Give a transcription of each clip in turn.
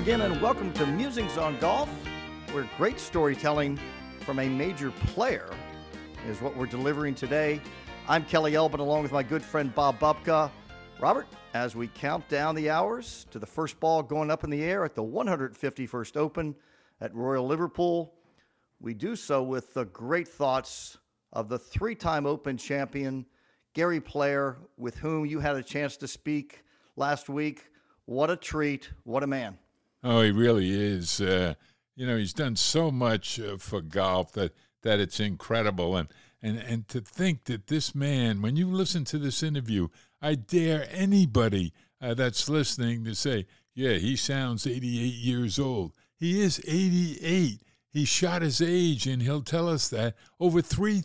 again, and welcome to Musings on Golf, where great storytelling from a major player is what we're delivering today. I'm Kelly Elbin, along with my good friend Bob Bubka. Robert, as we count down the hours to the first ball going up in the air at the 151st Open at Royal Liverpool, we do so with the great thoughts of the three-time Open champion, Gary Player, with whom you had a chance to speak last week. What a treat. What a man. Oh, he really is. He's done so much for golf that it's incredible. And to think that this man, when you listen to this interview, I dare anybody that's listening to say, yeah, he sounds 88 years old. He is 88. He shot his age, and he'll tell us that over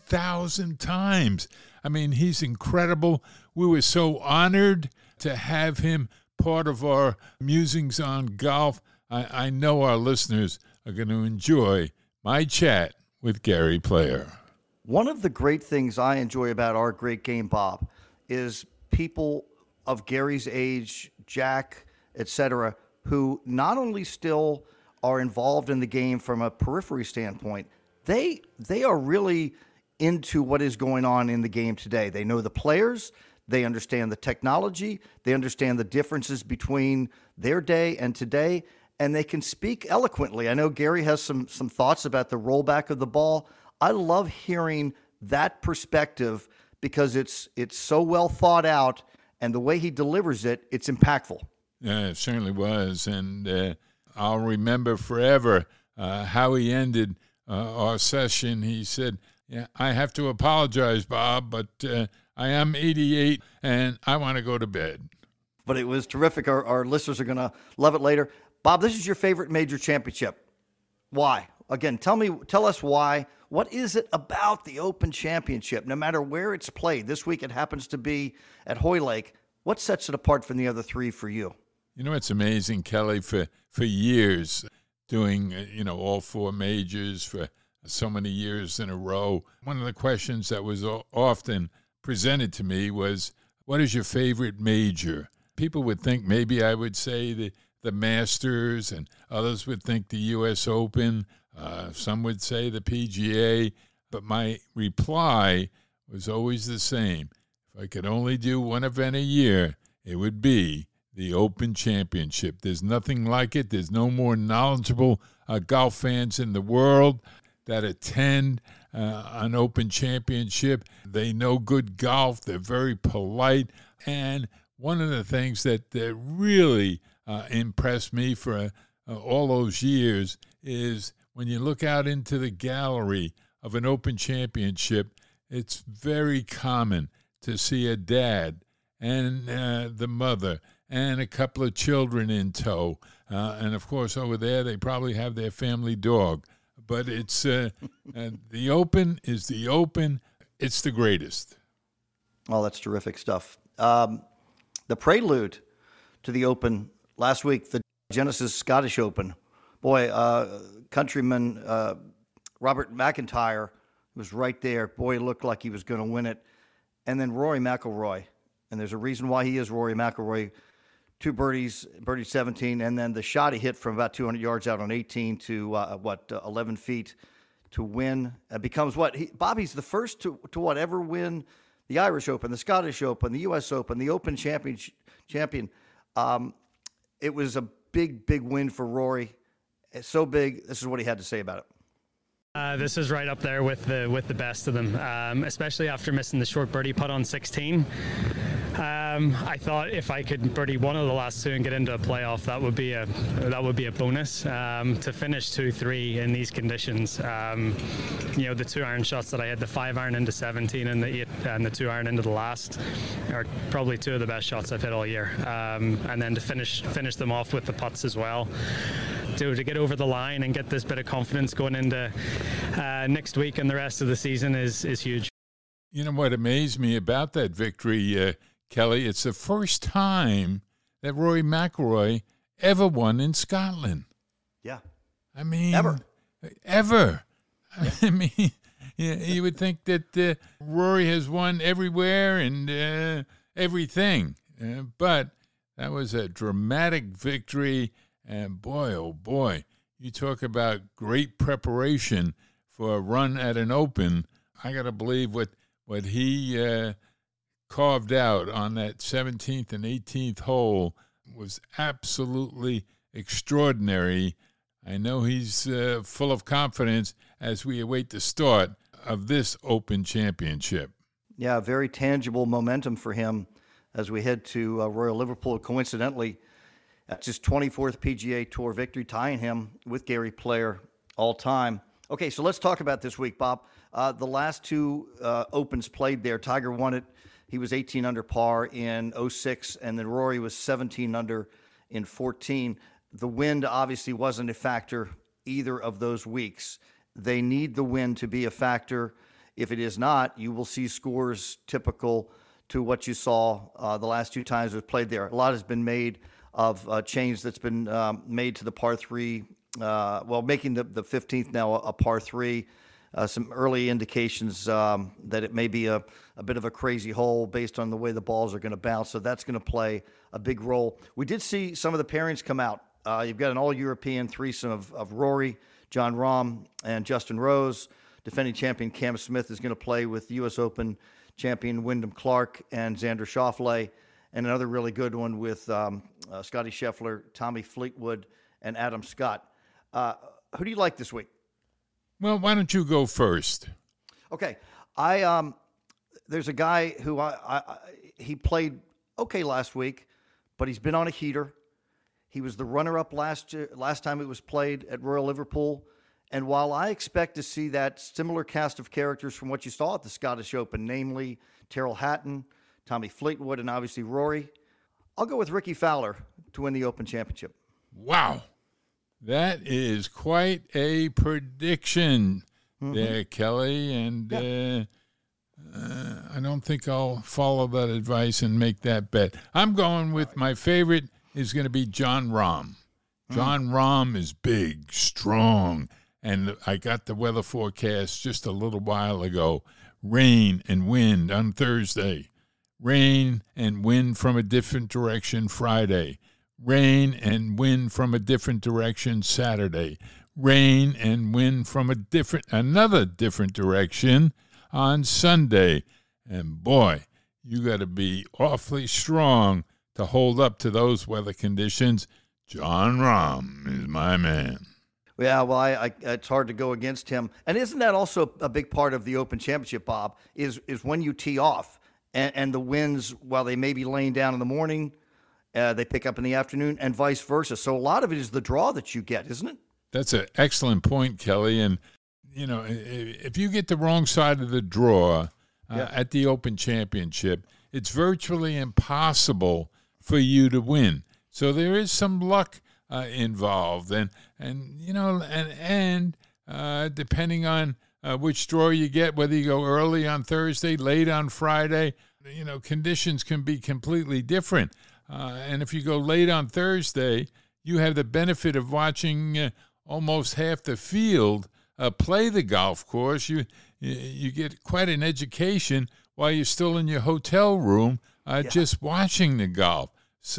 3,000 times. I mean, he's incredible. We were so honored to have him part of our Musings on Golf. I know our listeners are going to enjoy my chat with Gary Player. One of the great things I enjoy about our great game, Bob, is people of Gary's age, Jack, etc., who not only still are involved in the game from a periphery standpoint, they are really into what is going on in the game today. They know the players, they understand the technology, they understand the differences between their day and today, and they can speak eloquently. I know Gary has some thoughts about the rollback of the ball. I love hearing that perspective because it's so well thought out, and the way he delivers it, it's impactful. Yeah, it certainly was, and I'll remember forever how he ended our session. He said, yeah, I have to apologize, Bob, but I am 88, and I want to go to bed. But it was terrific. Our listeners are going to love it later. Bob, this is your favorite major championship. Why? Again, tell us why. What is it about the Open Championship, no matter where it's played? This week it happens to be at Hoylake. What sets it apart from the other three for you? You know, it's amazing, Kelly, for years doing, all four majors for so many years in a row. One of the questions that was often presented to me was, what is your favorite major? People would think maybe I would say the Masters, and others would think the U.S. Open. Some would say the PGA. But my reply was always the same. If I could only do one event a year, it would be the Open Championship. There's nothing like it. There's no more knowledgeable golf fans in the world that attend an Open Championship. They know good golf. They're very polite. And one of the things that really impressed me for all those years is when you look out into the gallery of an Open Championship, it's very common to see a dad and the mother and a couple of children in tow. And, of course, over there they probably have their family dog. But it's the Open is the Open. It's the greatest. Oh, that's terrific stuff. The prelude to the Open last week, the Genesis Scottish Open. Boy, countryman Robert McIntyre was right there. Boy, it looked like he was going to win it. And then Rory McIlroy. And there's a reason why he is Rory McIlroy. 2 birdies, birdie 17, and then the shot he hit from about 200 yards out on 18 to 11 feet to win. Becomes what? Bobby's the first to ever win the Irish Open, the Scottish Open, the U.S. Open, the Open champion. It was a big win for Rory. It's so big. This is what he had to say about it. This is right up there with the best of them, especially after missing the short birdie putt on 16. I thought if I could birdie one of the last two and get into a playoff, that would be a bonus. To finish 2-3 in these conditions, the 2 iron shots that I had, the 5 iron into 17 and the 8 and the 2 iron into the last, are probably 2 of the best shots I've hit all year. And then to finish them off with the putts as well. To get over the line and get this bit of confidence going into next week and the rest of the season is huge. You know what amazed me about that victory, Kelly? It's the first time that Rory McIlroy ever won in Scotland. Yeah. I mean, Yeah. Ever. I mean, you would think that Rory has won everywhere and everything. But that was a dramatic victory. And boy, oh boy, you talk about great preparation for a run at an Open. I got to believe what he carved out on that 17th and 18th hole was absolutely extraordinary. I know he's full of confidence as we await the start of this Open Championship. Yeah, very tangible momentum for him as we head to Royal Liverpool. Coincidentally, that's his 24th PGA Tour victory, tying him with Gary Player all time. Okay, so let's talk about this week, Bob. The last two Opens played there, Tiger won it. He was 18 under par in 06, and then Rory was 17 under in 14. The wind obviously wasn't a factor either of those weeks. They need the wind to be a factor. If it is not, you will see scores typical to what you saw the last two times it was played there. A lot has been made of change that's been made to the par 3, making the 15th now a par 3. Some early indications that it may be a bit of a crazy hole based on the way the balls are going to bounce, so that's going to play a big role. We did see some of the pairings come out. You've got an all-European threesome of Rory, Jon Rahm, and Justin Rose. Defending champion Cam Smith is going to play with U.S. Open champion Wyndham Clark and Xander Schauffele, and another really good one with Scottie Scheffler, Tommy Fleetwood, and Adam Scott. Who do you like this week? Well, why don't you go first? Okay, there's a guy who he played okay last week, but he's been on a heater. He was the runner-up last time it was played at Royal Liverpool. And while I expect to see that similar cast of characters from what you saw at the Scottish Open, namely Tyrrell Hatton, Tommy Fleetwood, and obviously Rory, I'll go with Ricky Fowler to win the Open Championship. Wow. That is quite a prediction there, Kelly. And I don't think I'll follow that advice and make that bet. I'm going with my favorite is going to be Jon Rahm. Jon Rahm is big, strong, and I got the weather forecast just a little while ago. Rain and wind on Thursday. Rain and wind from a different direction Friday. Rain and wind from a different direction Saturday. Rain and wind from another different direction on Sunday. And boy, you got to be awfully strong to hold up to those weather conditions. Jon Rahm is my man. Yeah, well, it's hard to go against him. And isn't that also a big part of the Open Championship, Bob, is when you tee off and the winds, while they may be laying down in the morning, they pick up in the afternoon and vice versa. So a lot of it is the draw that you get, isn't it? That's an excellent point, Kelly. And, you know, if you get the wrong side of the draw at the Open Championship, it's virtually impossible for you to win. So there is some luck involved, and you know, and depending on which draw you get, whether you go early on Thursday, late on Friday, you know, conditions can be completely different. And if you go late on Thursday, you have the benefit of watching almost half the field play the golf course. You get quite an education while you're still in your hotel room, just watching the golf.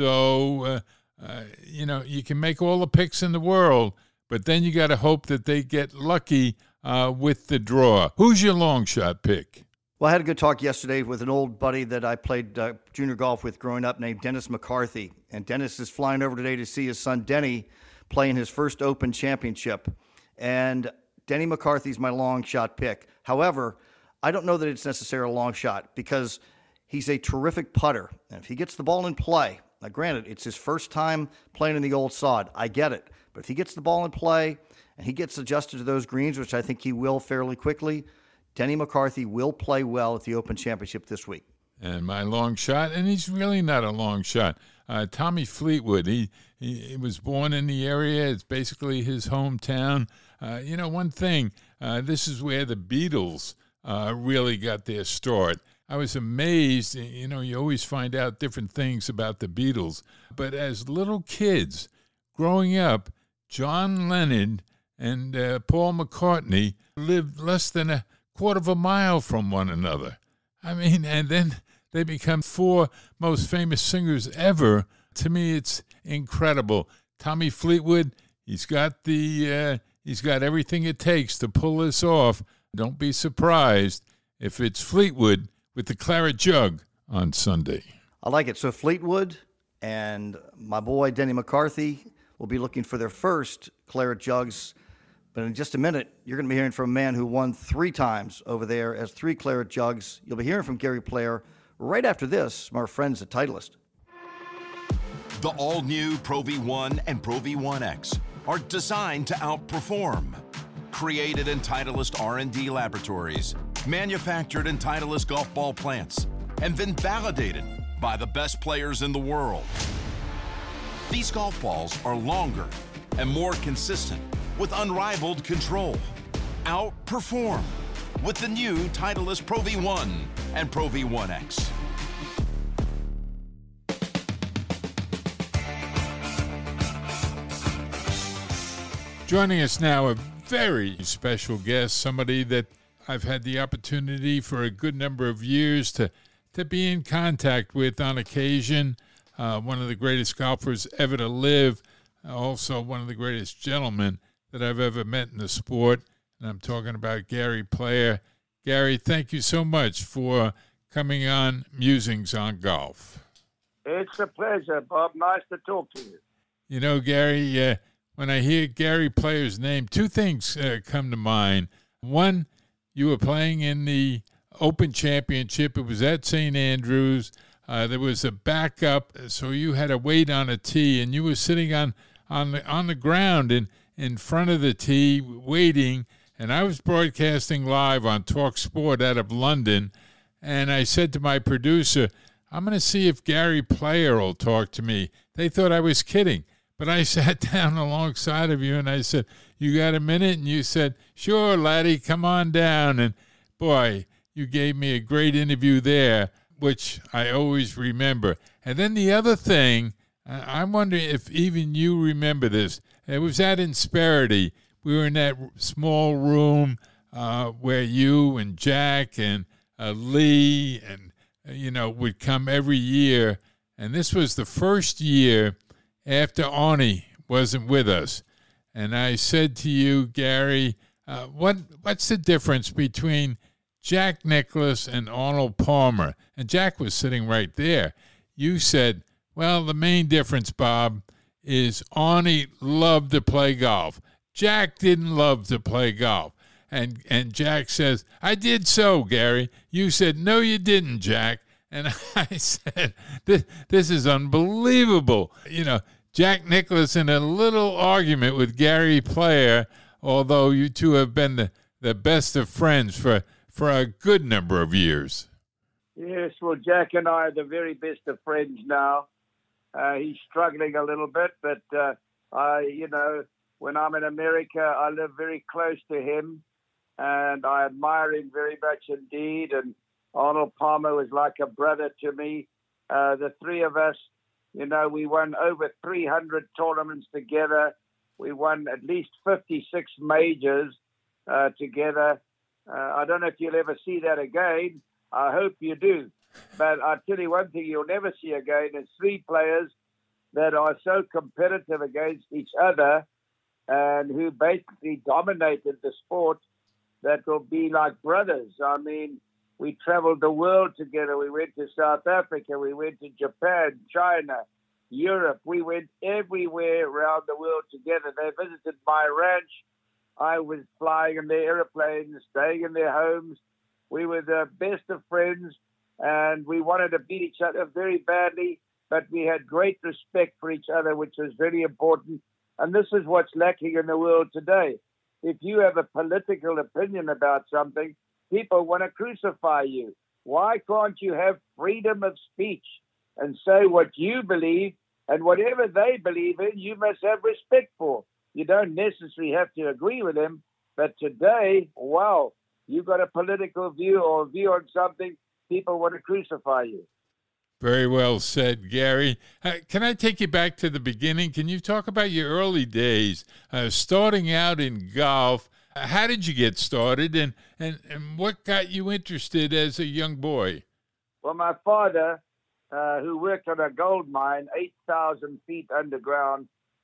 So, you know, you can make all the picks in the world, but then you got to hope that they get lucky with the draw. Who's your long shot pick? Well, I had a good talk yesterday with an old buddy that I played junior golf with growing up named Dennis McCarthy. And Dennis is flying over today to see his son Denny playing his first Open Championship. And Denny McCarthy's my long shot pick. However, I don't know that it's necessarily a long shot because he's a terrific putter. And if he gets the ball in play, now granted, it's his first time playing in the old sod. I get it. But if he gets the ball in play and he gets adjusted to those greens, which I think he will fairly quickly, Denny McCarthy will play well at the Open Championship this week. And my long shot, and he's really not a long shot, Tommy Fleetwood. He was born in the area. It's basically his hometown. You know, one thing, this is where the Beatles really got their start. I was amazed, you know, you always find out different things about the Beatles. But as little kids growing up, John Lennon and Paul McCartney lived less than a quarter of a mile from one another. I mean, and then they become four most famous singers ever. To me, it's incredible. Tommy Fleetwood, he's got everything it takes to pull this off. Don't be surprised if it's Fleetwood with the Claret Jug on Sunday. I like it. So Fleetwood and my boy Denny McCarthy will be looking for their first Claret Jugs. But in just a minute, you're going to be hearing from a man who won 3 times over there as 3 Claret Jugs. You'll be hearing from Gary Player right after this from our friends at Titleist. The all-new Pro V1 and Pro V1X are designed to outperform. Created in Titleist R&D laboratories, manufactured in Titleist golf ball plants, and then validated by the best players in the world. These golf balls are longer and more consistent with unrivaled control. Outperform with the new Titleist Pro V1 and Pro V1X. Joining us now, a very special guest, somebody that I've had the opportunity for a good number of years to be in contact with on occasion. One of the greatest golfers ever to live, also one of the greatest gentlemen that I've ever met in the sport. And I'm talking about Gary Player. Gary, thank you so much for coming on Musings on Golf. It's a pleasure, Bob. Nice to talk to you. You know, Gary, when I hear Gary Player's name, 2 things come to mind. One, you were playing in the Open Championship. It was at St. Andrews. There was a backup, so you had to wait on a tee, and you were sitting on the ground in front of the tee waiting, and I was broadcasting live on Talk Sport out of London, and I said to my producer, I'm going to see if Gary Player will talk to me. They thought I was kidding. But I sat down alongside of you and I said, you got a minute? And you said, sure, laddie, come on down. And boy, you gave me a great interview there, which I always remember. And then the other thing, I'm wondering if even you remember this. It was at Insperity. We were in that small room where you and Jack and Lee and, would come every year. And this was the first year after Arnie wasn't with us. And I said to you, Gary, what's the difference between Jack Nicklaus and Arnold Palmer? And Jack was sitting right there. You said, well, the main difference, Bob, is Arnie loved to play golf. Jack didn't love to play golf. And Jack says, I did so, Gary. You said, no, you didn't, Jack. And I said, this is unbelievable. Jack Nicklaus in a little argument with Gary Player, although you two have been the best of friends for a good number of years. Yes, well, Jack and I are the very best of friends now. He's struggling a little bit, but, when I'm in America, I live very close to him, and I admire him very much indeed. And Arnold Palmer was like a brother to me. The 3 of us, we won over 300 tournaments together. We won at least 56 majors together. I don't know if you'll ever see that again. I hope you do. But I'll tell you one thing you'll never see again is 3 players that are so competitive against each other and who basically dominated the sport that will be like brothers. I mean, we traveled the world together. We went to South Africa. We went to Japan, China, Europe. We went everywhere around the world together. They visited my ranch. I was flying in their airplanes, staying in their homes. We were the best of friends, and we wanted to beat each other very badly, but we had great respect for each other, which was very important. And this is what's lacking in the world today. If you have a political opinion about something, people want to crucify you. Why can't you have freedom of speech and say what you believe, and whatever they believe in, you must have respect for? You don't necessarily have to agree with them, but today, wow, you've got a political view or a view on something, people want to crucify you. Very well said, Gary. Can I take you back to the beginning? Can you talk about your early days, starting out in golf? How did you get started, and what got you interested as a young boy? Well, my father, who worked on a gold mine 8,000 feet underground,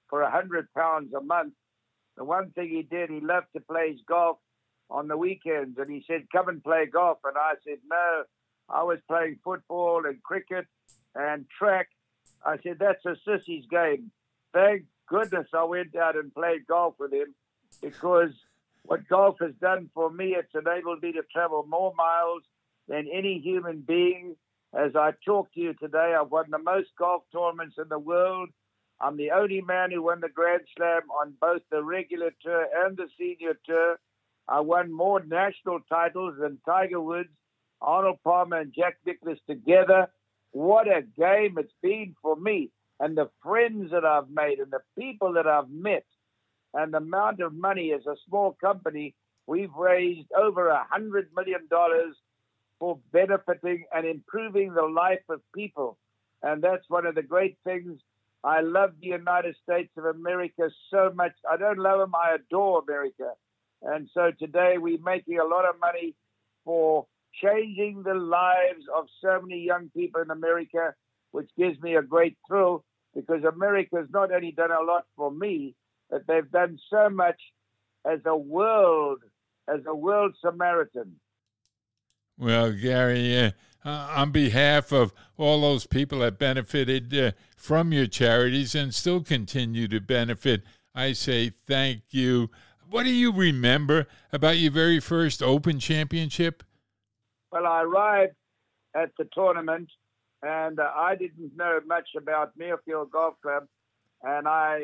for £100 a month. The one thing he did, he loved to play golf on the weekends, and he said, come and play golf. And I said, no, I was playing football and cricket and track. I said, that's a sissy's game. Thank goodness I went out and played golf with him, because what golf has done for me, it's enabled me to travel more miles than any human being. As I talk to you today, I've won the most golf tournaments in the world. I'm the only man who won the Grand Slam on both the regular tour and the senior tour. I won more national titles than Tiger Woods, Arnold Palmer, and Jack Nicklaus together. What a game it's been for me, and the friends that I've made and the people that I've met, and the amount of money. As a small company, we've raised over $100 million for benefiting and improving the life of people. And that's one of the great things. I love the United States of America so much. I don't love them, I adore America. And so today we're making a lot of money for changing the lives of so many young people in America, which gives me a great thrill, because America's not only done a lot for me, but they've done so much as a world Samaritan. Well, Gary, on behalf of all those people that benefited from your charities and still continue to benefit, I say thank you. What do you remember about your very first Open Championship? Well, I arrived at the tournament, and I didn't know much about Muirfield Golf Club, and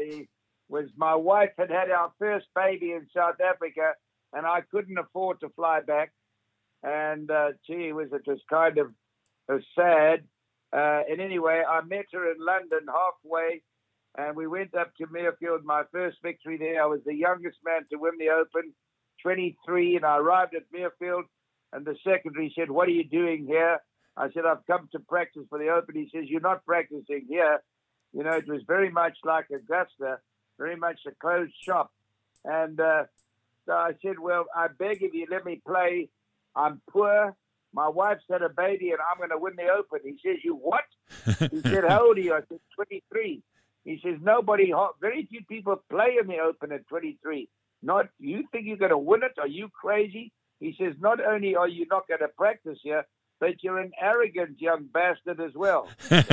my wife had our first baby in South Africa, and I couldn't afford to fly back. And it was kind of sad. And anyway, I met her in London halfway, and we went up to Muirfield. My first victory there, I was the youngest man to win the Open, 23, and I arrived at Muirfield, and the secretary said, what are you doing here? I said, I've come to practice for the Open. He says, you're not practicing here. You know, it was very much like Augusta, very much a closed shop. And so I said, well, I beg of you, let me play. I'm poor. My wife's had a baby, and I'm going to win the Open. He says, you what? He said, how old are you? I said, 23. He says, very few people play in the Open at 23. You think you're going to win it? Are you crazy? He says, not only are you not going to practice here, but you're an arrogant young bastard as well.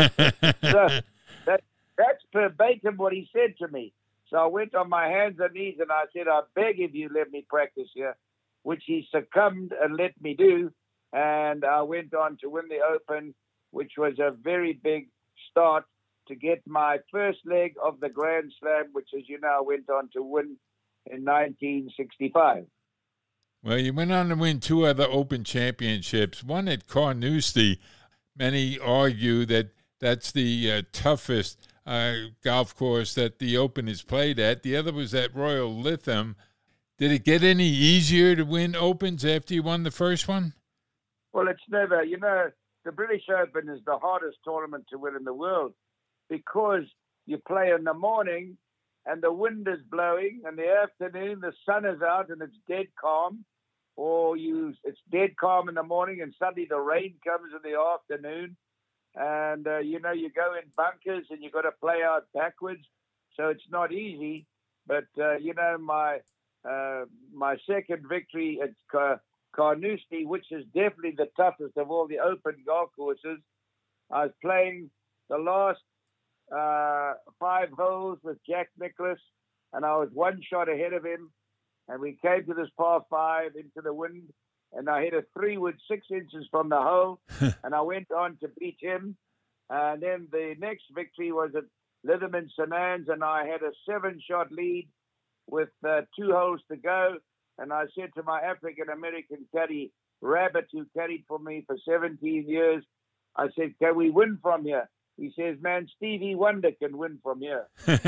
So that's verbatim what he said to me. So I went on my hands and knees, and I said, I beg of you, let me practice here, which he succumbed and let me do. And I went on to win the Open, which was a very big start to get my first leg of the Grand Slam, which, as you know, I went on to win in 1965. Well, you went on to win two other Open Championships, one at Carnoustie. Many argue that that's the toughest golf course that the Open is played at. The other was at Royal Lytham. Did it get any easier to win Opens after you won the first one? Well, it's never. You know, the British Open is the hardest tournament to win in the world, because you play in the morning and the wind is blowing, and the afternoon the sun is out and it's dead calm, or it's dead calm in the morning and suddenly the rain comes in the afternoon, and you go in bunkers and you've got to play out backwards, so it's not easy. But my second victory at Carnoustie, which is definitely the toughest of all the Open golf courses, I was playing the last 5 holes with Jack Nicklaus, and I was one shot ahead of him, and we came to this par 5 into the wind, and I hit a 3-wood 6 inches from the hole, and I went on to beat him. And then the next victory was at Lytham and St Anne's, and I had a 7-shot lead with 2 holes to go, and I said to my African-American caddy, Rabbit, who caddied for me for 17 years, I said, can we win from here? He says, man, Stevie Wonder can win from here.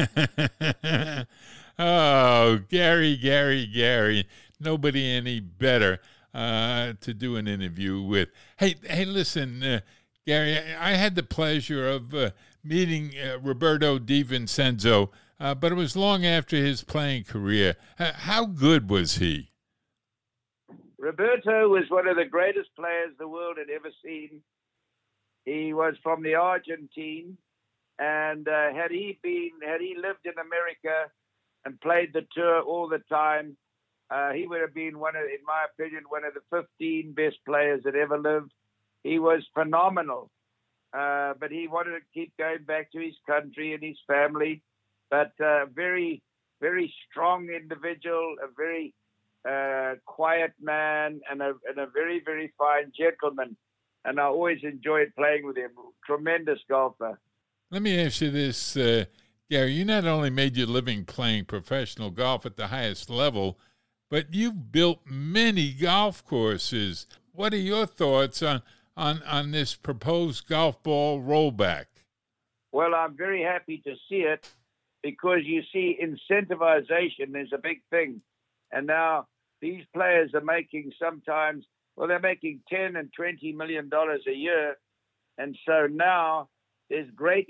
Oh, Gary. Nobody any better to do an interview with. Hey, listen, Gary, I had the pleasure of meeting Roberto Di Vincenzo, but it was long after his playing career. How good was he? Roberto was one of the greatest players the world had ever seen. He was from the Argentine, And had he lived in America and played the tour all the time, he would have been in my opinion, one of the 15 best players that ever lived. He was phenomenal, but he wanted to keep going back to his country and his family. But very, very strong individual, a very quiet man, and a very, very fine gentleman. And I always enjoyed playing with him. Tremendous golfer. Let me ask you this, Gary. You not only made your living playing professional golf at the highest level, but you've built many golf courses. What are your thoughts on this proposed golf ball rollback? Well, I'm very happy to see it because you see incentivization is a big thing. And now these players are making they're making $10 and $20 million a year. And so now there's great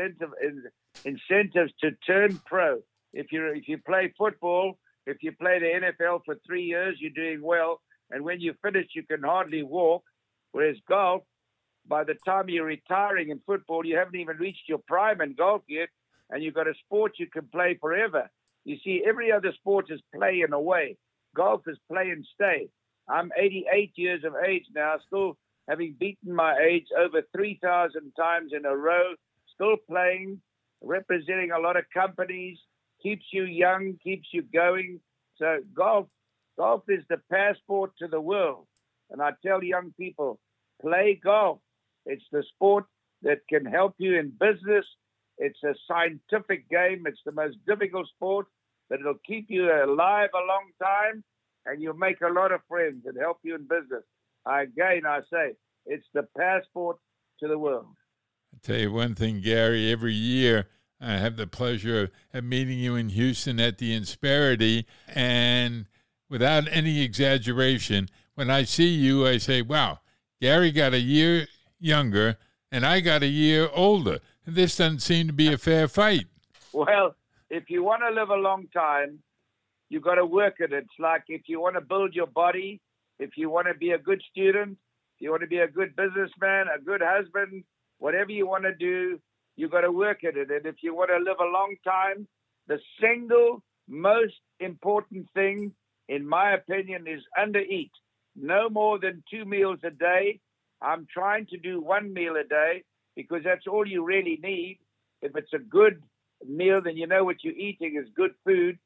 incentives to turn pro. If you play football, if you play the NFL for 3 years, you're doing well. And when you finish, you can hardly walk. Whereas golf, by the time you're retiring in football, you haven't even reached your prime in golf yet. And you've got a sport you can play forever. You see, every other sport is play and away. Golf is play and stay. I'm 88 years of age now, still having beaten my age over 3,000 times in a row, still playing, representing a lot of companies, keeps you young, keeps you going. So golf is the passport to the world. And I tell young people, play golf. It's the sport that can help you in business. It's a scientific game. It's the most difficult sport, but it'll keep you alive a long time, and you'll make a lot of friends and help you in business. I say, it's the passport to the world. I'll tell you one thing, Gary, every year I have the pleasure of meeting you in Houston at the Insperity, and without any exaggeration, when I see you, I say, wow, Gary got a year younger, and I got a year older. This doesn't seem to be a fair fight. Well, if you want to live a long time, you've got to work at it. It's like if you want to build your body, if you want to be a good student, if you want to be a good businessman, a good husband, whatever you want to do, you've got to work at it. And if you want to live a long time, the single most important thing, in my opinion, is undereat. No more than 2 meals a day. I'm trying to do 1 meal a day because that's all you really need. If it's a good meal, then you know what you're eating is good food.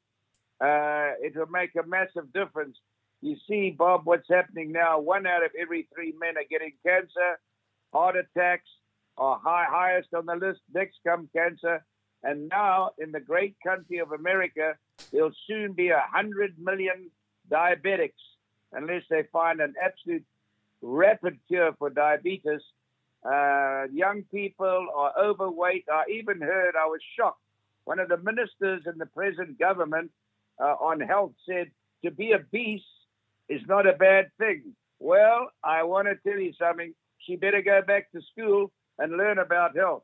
It will make a massive difference. You see, Bob, what's happening now, 1 out of every 3 men are getting cancer. Heart attacks are highest on the list. Next comes cancer. And now, in the great country of America, there'll soon be 100 million diabetics unless they find an absolute rapid cure for diabetes. Young people are overweight. I was shocked. One of the ministers in the present government on health said to be obese is not a bad thing. Well, I want to tell you something. She better go back to school and learn about health.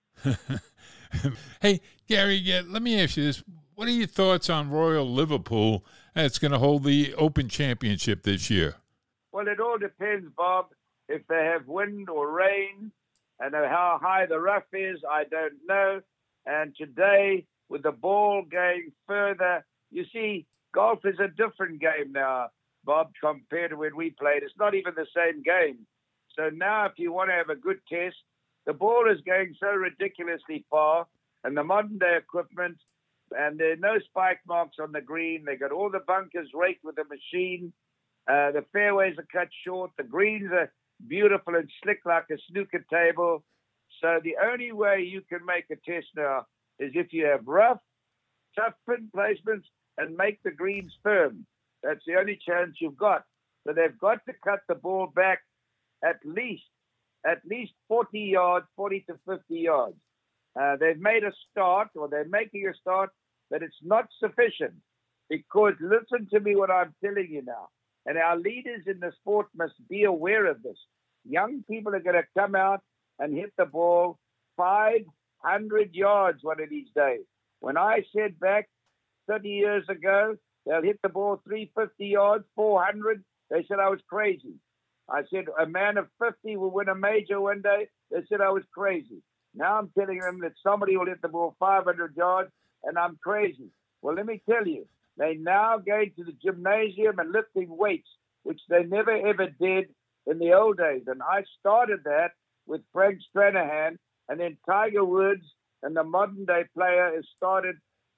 Hey, Gary, let me ask you this. What are your thoughts on Royal Liverpool that's going to hold the Open Championship this year? Well, it all depends, Bob. If they have wind or rain and how high the rough is, I don't know. And today, with the ball going further, you see, golf is a different game now, Bob, compared to when we played. It's not even the same game. So now if you want to have a good test, the ball is going so ridiculously far, and the modern-day equipment, and there are no spike marks on the green. They got all the bunkers raked with a machine. The fairways are cut short. The greens are beautiful and slick like a snooker table. So the only way you can make a test now is if you have rough, tough pin placements and make the greens firm. That's the only chance you've got. So they've got to cut the ball back at least 40 yards, 40 to 50 yards. They've made a start, or they're making a start, but it's not sufficient. Because listen to me what I'm telling you now. And our leaders in the sport must be aware of this. Young people are going to come out and hit the ball 500 yards one of these days. When I said back 30 years ago, they'll hit the ball 350 yards, 400, they said I was crazy. I said a man of 50 will win a major one day. They said I was crazy. Now I'm telling them that somebody will hit the ball 500 yards, and I'm crazy. Well, let me tell you, they now go to the gymnasium and lifting weights, which they never ever did in the old days. And I started that with Frank Stranahan, and then Tiger Woods and the modern day player has started,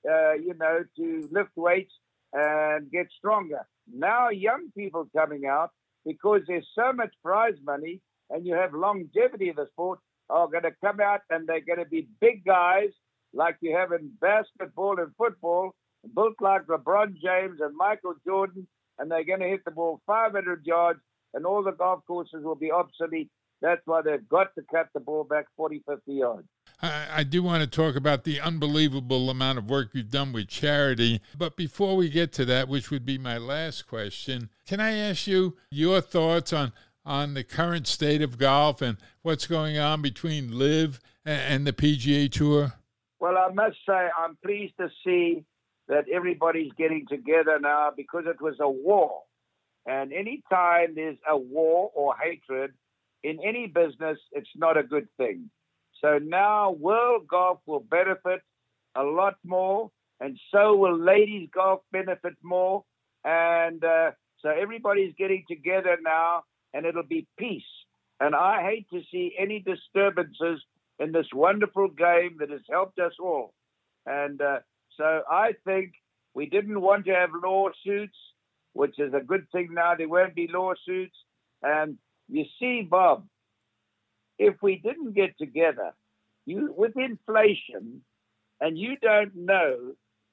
to lift weights and get stronger. Now young people coming out, because there's so much prize money and you have longevity of the sport, are going to come out and they're going to be big guys like you have in basketball and football, built like LeBron James and Michael Jordan, and they're going to hit the ball 500 yards and all the golf courses will be obsolete. That's why they've got to cut the ball back 40, 50 yards. I do want to talk about the unbelievable amount of work you've done with charity. But before we get to that, which would be my last question, can I ask you your thoughts on the current state of golf and what's going on between LIV and the PGA Tour? Well, I must say I'm pleased to see that everybody's getting together now, because it was a war. And any time there's a war or hatred in any business, it's not a good thing. So now world golf will benefit a lot more, and so will ladies golf benefit more. And so everybody's getting together now, and it'll be peace. And I hate to see any disturbances in this wonderful game that has helped us all. And so I think we didn't want to have lawsuits, which is a good thing now. There won't be lawsuits. And you see, Bob, if we didn't get together, with inflation, and you don't know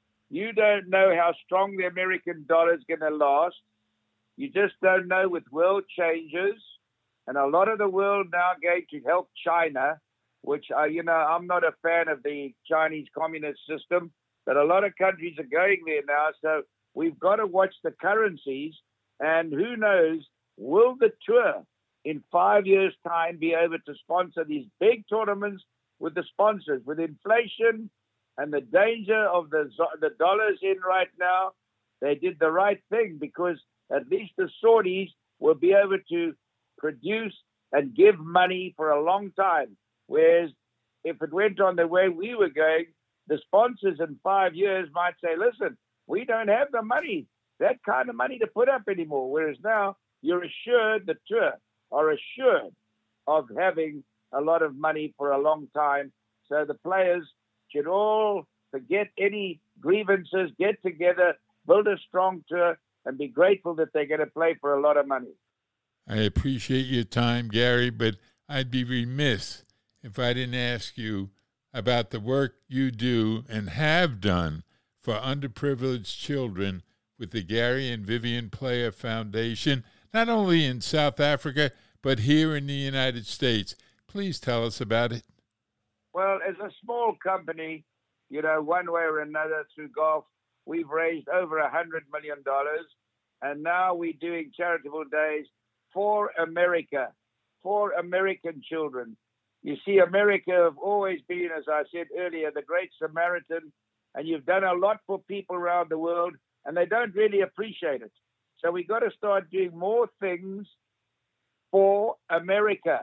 how strong the American dollar is going to last. You just don't know with world changes, and a lot of the world now going to help China, which I'm not a fan of the Chinese communist system, but a lot of countries are going there now. So we've got to watch the currencies, and who knows, will the tour in 5 years' time be able to sponsor these big tournaments with the sponsors? With inflation and the danger of the dollars in right now, they did the right thing, because at least the Saudis will be able to produce and give money for a long time. Whereas if it went on the way we were going, the sponsors in 5 years might say, listen, we don't have the money, that kind of money to put up anymore. Whereas now you're assured, the tour are assured of having a lot of money for a long time. So the players should all forget any grievances, get together, build a strong tour, and be grateful that they're going to play for a lot of money. I appreciate your time, Gary, but I'd be remiss if I didn't ask you about the work you do and have done for underprivileged children with the Gary and Vivian Player Foundation, not only in South Africa, but here in the United States. Please tell us about it. Well, as a small company, one way or another through golf, we've raised over $100 million, and now we're doing charitable days for America, for American children. You see, America have always been, as I said earlier, the great Samaritan, and you've done a lot for people around the world, and they don't really appreciate it. So we've got to start doing more things for America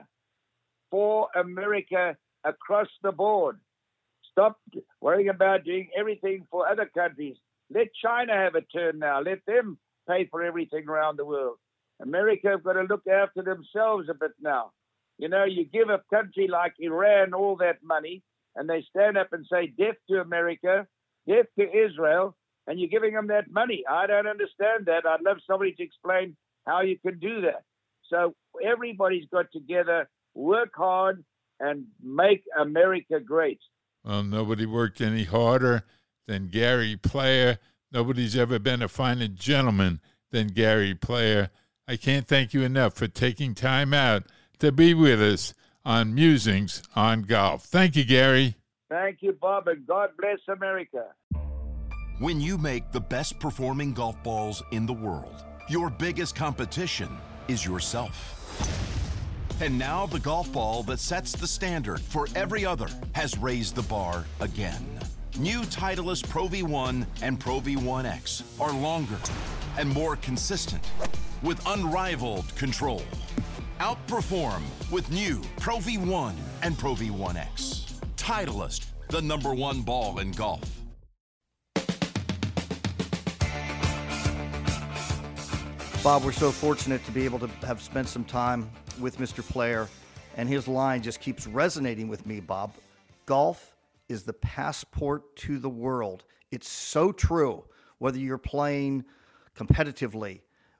across the board. Stop worrying about doing everything for other countries. Let China have a turn now. Let them pay for everything around the world. America have got to look after themselves a bit now. You give a country like Iran all that money, and they stand up and say, death to America, death to Israel, and you're giving them that money. I don't understand that. I'd love somebody to explain how you can do that. So everybody's got together, work hard, and make America great. Well, nobody worked any harder than Gary Player. Nobody's ever been a finer gentleman than Gary Player. I can't thank you enough for taking time out to be with us on Musings on Golf. Thank you, Gary. Thank you, Bob, and God bless America. When you make the best performing golf balls in the world, your biggest competition is yourself. And now the golf ball that sets the standard for every other has raised the bar again. New Titleist Pro V1 and Pro V1X are longer and more consistent with unrivaled control. Outperform with new Pro V1 and Pro V1X. Titleist, the #1 ball in golf. Bob, we're so fortunate to be able to have spent some time with Mr. Player, and his line just keeps resonating with me, Bob. Golf is the passport to the world. It's so true, whether you're playing competitively,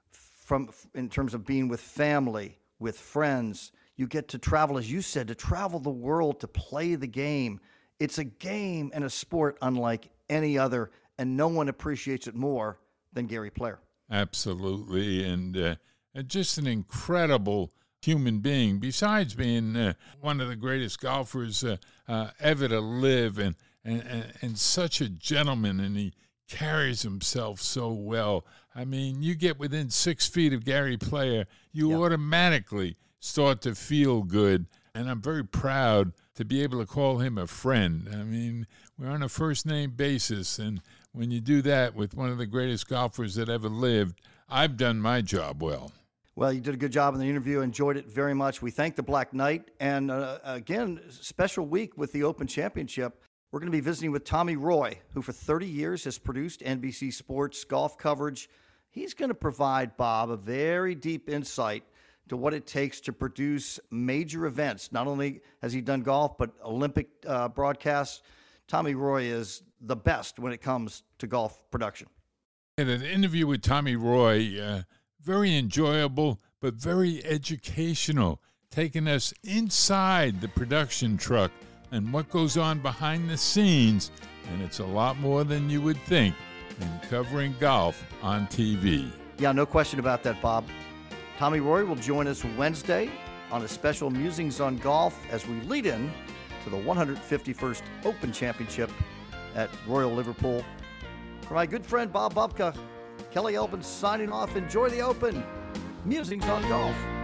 in terms of being with family, with friends. You get to travel, as you said, to travel the world, to play the game. It's a game and a sport unlike any other, and no one appreciates it more than Gary Player. Absolutely, and just an incredible human being, besides being one of the greatest golfers ever to live, and such a gentleman, and he carries himself so well. I mean, you get within 6 feet of Gary Player, you automatically start to feel good, and I'm very proud to be able to call him a friend. I mean, we're on a first-name basis, and when you do that with one of the greatest golfers that ever lived, I've done my job well. Well, you did a good job in the interview. Enjoyed it very much. We thank the Black Knight. And again, special week with the Open Championship. We're going to be visiting with Tommy Roy, who for 30 years has produced NBC Sports golf coverage. He's going to provide, Bob, a very deep insight to what it takes to produce major events. Not only has he done golf, but Olympic broadcasts. Tommy Roy is the best when it comes to golf production. And an interview with Tommy Roy, very enjoyable, but very educational, taking us inside the production truck and what goes on behind the scenes. And it's a lot more than you would think in covering golf on TV. Yeah, no question about that, Bob. Tommy Roy will join us Wednesday on a special Musings on Golf as we lead in to the 151st Open Championship at Royal Liverpool. For my good friend Bob Bubka, Kelly Elbin signing off. Enjoy the Open. Musings on Golf.